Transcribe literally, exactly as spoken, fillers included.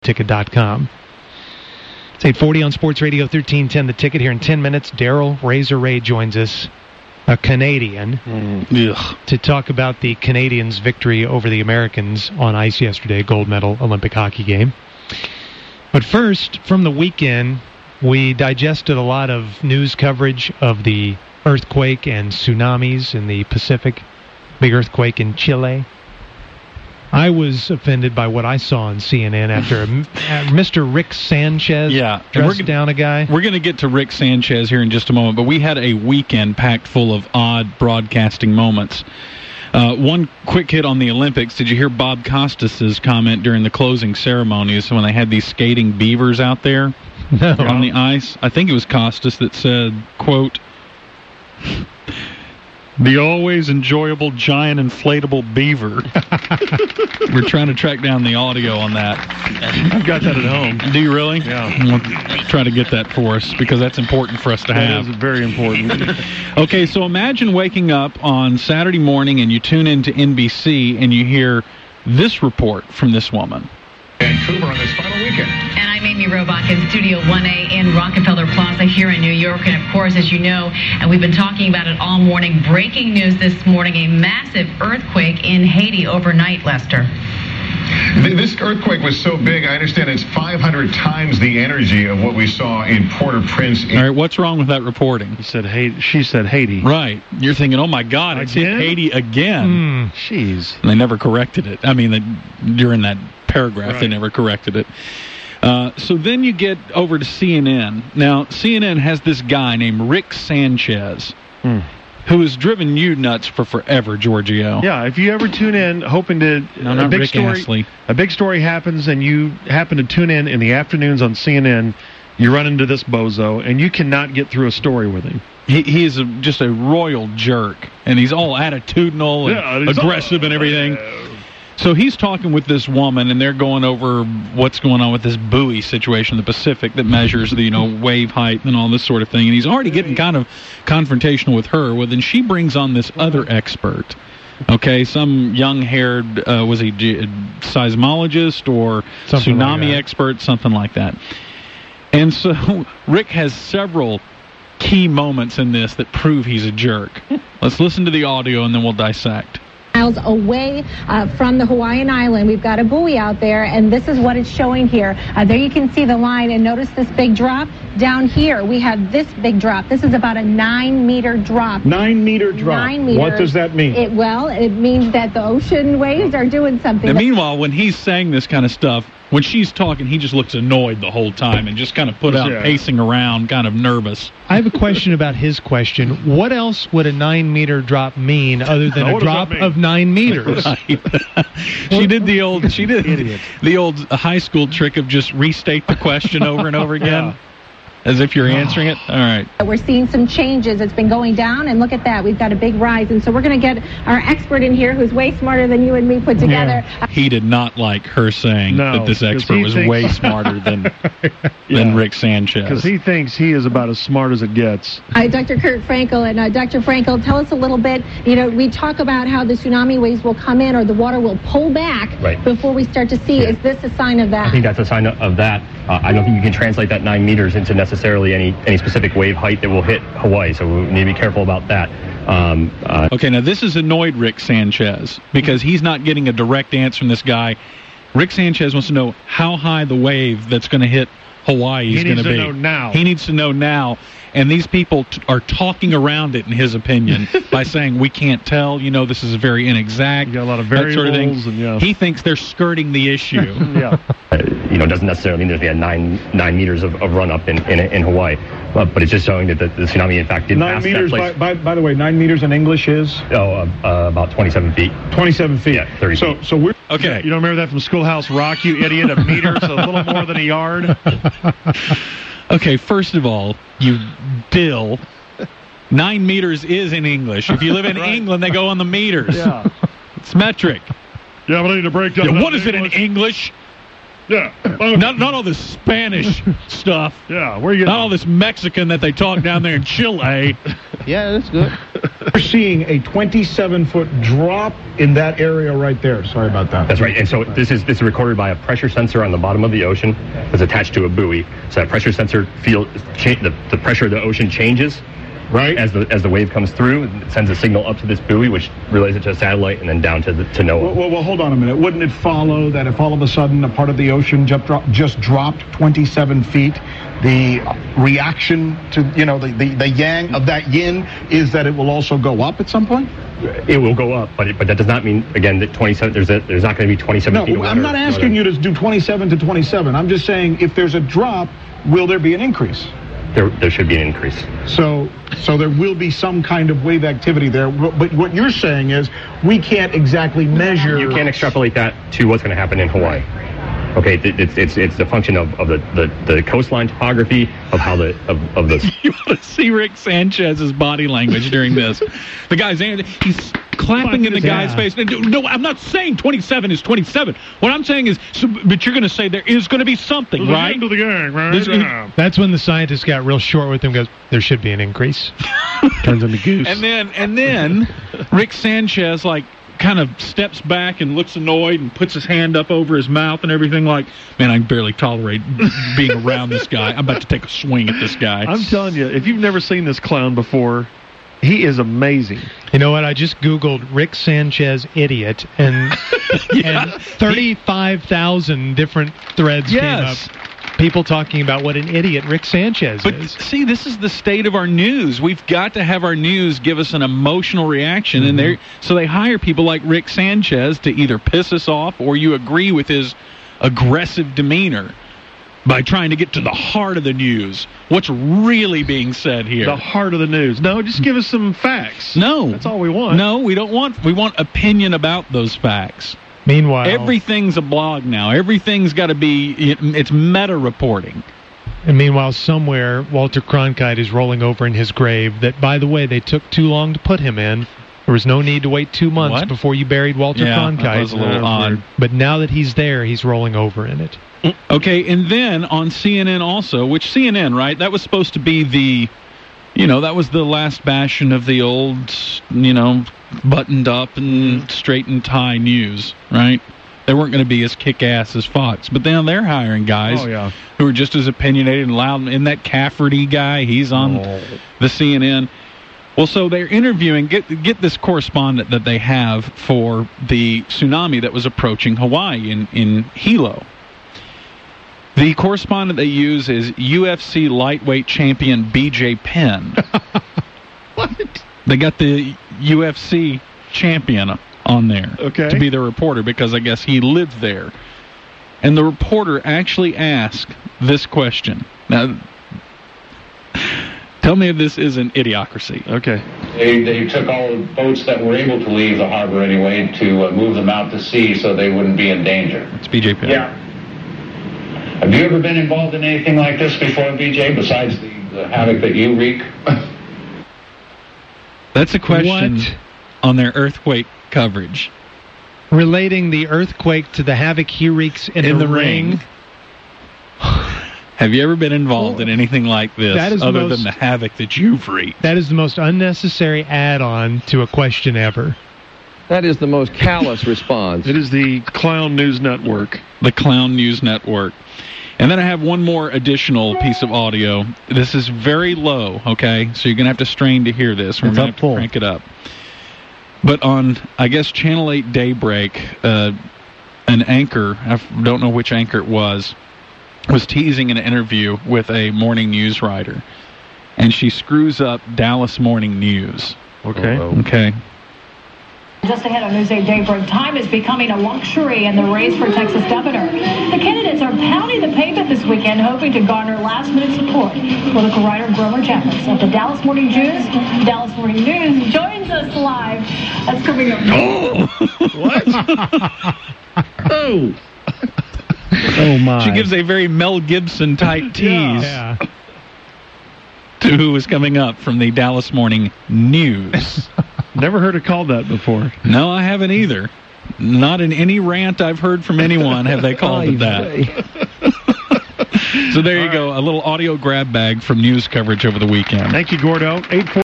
ticket dot com. It's eight forty on Sports Radio thirteen ten The Ticket. Here in ten minutes, Daryl Razor Ray joins us, a Canadian, mm. to talk about the Canadians' victory over the Americans on ice yesterday, gold medal Olympic hockey game. But first, from the weekend, we digested a lot of news coverage of the earthquake and tsunamis in the Pacific, big earthquake in Chile. I was offended by what I saw on C N N after a, Mister Rick Sanchez yeah, dressed we're, down a guy. We're going to get to Rick Sanchez here in just a moment, but we had a weekend packed full of odd broadcasting moments. Uh, one quick hit on the Olympics. Did you hear Bob Costas's comment during the closing ceremonies when they had these skating beavers out there no. on the ice? I think it was Costas that said, quote, "The always enjoyable giant inflatable beaver." We're trying to track down the audio on that. I've got that at home. Do you really? Yeah. We'll try to get that for us because that's important for us to have. That is very important. Okay, so imagine waking up on Saturday morning and you tune into N B C and you hear this report from this woman. Vancouver on this final weekend. And I'm Amy Robach in Studio one A in Rockefeller Plaza here in New York. And of course, as you know, and we've been talking about it all morning, breaking news this morning, a massive earthquake in Haiti overnight, Lester. This earthquake was so big, I understand it's five hundred times the energy of what we saw in Port-au-Prince. All right, what's wrong with that reporting? He said Haiti. She said Haiti. Right. You're thinking, oh my God, it's again? hit Haiti again. Mm, jeez. And they never corrected it. I mean, they, during that paragraph, right. they never corrected it. Uh, so then you get over to C N N. Now, C N N has this guy named Rick Sanchez, mm. who has driven you nuts for forever, Giorgio. Yeah, if you ever tune in hoping to no, not a big Rick story, Astley. a big story happens, and you happen to tune in in the afternoons on C N N, you run into this bozo, and you cannot get through a story with him. He, he is a, just a royal jerk, and he's all attitudinal and yeah, aggressive all, and everything. Uh, So he's talking with this woman, and they're going over what's going on with this buoy situation in the Pacific that measures the, you know, wave height and all this sort of thing. And he's already getting kind of confrontational with her. Well, then she brings on this other expert. Okay, some young-haired, uh, was he ge- seismologist or Something tsunami like expert, something like that. And so Rick has several key moments in this that prove he's a jerk. Let's listen to the audio, and then we'll dissect. Miles away uh, from the Hawaiian island. We've got a buoy out there, and this is what it's showing here. Uh, there you can see the line, and notice this big drop. Down here, we have this big drop. This is about a nine-meter drop. Nine-meter drop. Nine meters. What does that mean? It, well, it means that the ocean waves are doing something. And meanwhile, when he's saying this kind of stuff, when she's talking, he just looks annoyed the whole time and just kind of put out, yeah. pacing around, kind of nervous. I have a question about his question. What else would a nine-meter drop mean other than Now, a what does drop that mean? of nine meters? Right. she did the old, she did Idiot. the old high school trick of just restate the question over and over again. Yeah. As if you're answering it? All right. We're seeing some changes. It's been going down, and look at that. We've got a big rise. And so we're going to get our expert in here who's way smarter than you and me put together. Yeah. He did not like her saying No, that this 'cause expert he was thinks- way smarter than, Yeah. than Rick Sanchez. Because he thinks he is about as smart as it gets. Uh, Doctor Kurt Frankel, and uh, Doctor Frankel, tell us a little bit. You know, we talk about how the tsunami waves will come in or the water will pull back Right. before we start to see. Yeah. Is this a sign of that? I think that's a sign of that. Uh, I don't think you can translate that nine meters into necessarily any, any specific wave height that will hit Hawaii, so we need to be careful about that. Um, uh, Okay, now this has annoyed Rick Sanchez because he's not getting a direct answer from this guy. Rick Sanchez wants to know how high the wave that's going to hit Hawaii He is going needs to to be. know now. He needs to know now. And these people t- are talking around it, in his opinion, by saying, we can't tell, you know, this is very inexact. You got a lot of that sort of thing. variables and, yeah. He thinks they're skirting the issue. Yeah. uh, you know, doesn't necessarily mean there's going to be a nine nine meters of, of run up in, in in Hawaii, uh, but it's just showing that the, the tsunami in fact did Nine pass meters, that by, place. by, by the way, nine meters in English is Oh, uh, uh, about twenty-seven feet. twenty-seven feet. Yeah, thirty So, feet. so we're Okay. You don't remember that from Schoolhouse Rock, you idiot? A meter's a little more than a yard. Okay, first of all, you Bill, nine meters is in English. If you live in Right. England, they go on the meters. Yeah. It's metric. Yeah, but I need to break down. Yeah, that what is it in English? Yeah. Not, not all this Spanish stuff. Yeah, where you Not all this Mexican that they talk down there in Chile. Yeah, that's good. We're seeing a twenty-seven foot drop in that area right there. Sorry about that. That's right. And so this is this is recorded by a pressure sensor on the bottom of the ocean that's attached to a buoy. So that pressure sensor feel cha- the, the pressure of the ocean changes. Right. As the as the wave comes through, it sends a signal up to this buoy, which relays it to a satellite, and then down to the, to NOAA. Well, well, well, hold on a minute. Wouldn't it follow that if all of a sudden a part of the ocean just, drop, just dropped twenty-seven feet, the reaction to, you know, the, the, the yang of that yin is that it will also go up at some point? It will go up, but it, but that does not mean, again, that twenty-seven. There's a, there's not going to be twenty-seven no, feet of water. I'm not asking you to do twenty-seven to twenty-seven. I'm just saying if there's a drop, will there be an increase? There, there should be an increase. So, so there will be some kind of wave activity there. But what you're saying is we can't exactly measure. You can't extrapolate that to what's going to happen in Hawaii. Okay, it's it's it's a function of, of the, the, the coastline topography, of how the of, of the. You want to see Rick Sanchez's body language during this? The guy's he's clapping in the guy's face. No, I'm not saying twenty-seven is twenty-seven. What I'm saying is, so, but you're going to say there is going to be something, There's right? End of the gang, right? This, Yeah. That's when the scientist got real short with him. Goes, there should be an increase. Turns into goose. And then and then Rick Sanchez like kind of steps back and looks annoyed and puts his hand up over his mouth and everything like, man, I can barely tolerate being around this guy. I'm about to take a swing at this guy. I'm telling you, if you've never seen this clown before, he is amazing. You know what? I just Googled Rick Sanchez idiot, and, Yeah. and thirty-five thousand different threads Yes. came up. People talking about what an idiot Rick Sanchez But is. see, this is the state of our news. We've got to have our news give us an emotional reaction, Mm-hmm. and they so they hire people like Rick Sanchez to either piss us off or you agree with his aggressive demeanor by trying to get to the heart of the news. What's really being said here? The heart of the news. No, just give us some facts. No, That's all we want. No, we don't want. We want opinion about those facts. Meanwhile, Everything's a blog now. Everything's got to be. It's meta reporting. and meanwhile, somewhere Walter Cronkite is rolling over in his grave. That, by the way, they took too long to put him in. There was no need to wait two months What? before you buried Walter Yeah, Cronkite. that was a little Uh, odd. But now that he's there, he's rolling over in it. Okay, and then on C N N also, which C N N, right? That was supposed to be the, you know, that was the last bastion of the old, you know, buttoned up and straight and tie news, right? They weren't going to be as kick-ass as Fox, but then they're hiring guys Oh, yeah. who are just as opinionated and loud. And that Cafferty guy, he's on Oh. the C N N. Well, so they're interviewing, get get this correspondent that they have for the tsunami that was approaching Hawaii in, in Hilo. The correspondent they use is U F C lightweight champion B J Penn. What? They got the U F C champion on there Okay. to be their reporter because I guess he lived there. And the reporter actually asked this question. Now, tell me if this isn't idiocracy. Okay. They, they took all the boats that were able to leave the harbor anyway to uh, move them out to sea so they wouldn't be in danger. It's B J Penn. Yeah. Have you ever been involved in anything like this before, B J, besides the, the havoc that you wreak? That's a question What? on their earthquake coverage. Relating the earthquake to the havoc he wreaks in, In the, the ring. ring. Have you ever been involved Well, in anything like this that is the other most- than the havoc that you've wreaked? That is the most unnecessary add-on to a question ever. That is the most callous response. It is the Clown News Network. The Clown News Network. And then I have one more additional piece of audio. This is very low, okay? So you're going to have to strain to hear this. We're It's going to up have to full. crank it up. But on, I guess, Channel eight Daybreak, uh, an anchor, I f- don't know which anchor it was, was teasing an interview with a morning news writer. And she screws up Dallas Morning News. Okay. Okay. Just ahead on News eight Daybreak, time is becoming a luxury in the race for Texas governor. The candidates are pounding the pavement this weekend, hoping to garner last-minute support. Political writer Grover Chaffetz of the Dallas Morning News, Dallas Morning News, joins us live. That's coming up. Oh! What? oh. Oh, my. She gives a very Mel Gibson type tease Yeah. to who is coming up from the Dallas Morning News. Never heard it called that before. No, I haven't either. Not in any rant I've heard from anyone have they called it that. So there you go, a little audio grab bag from news coverage over the weekend. Thank you, Gordo. eight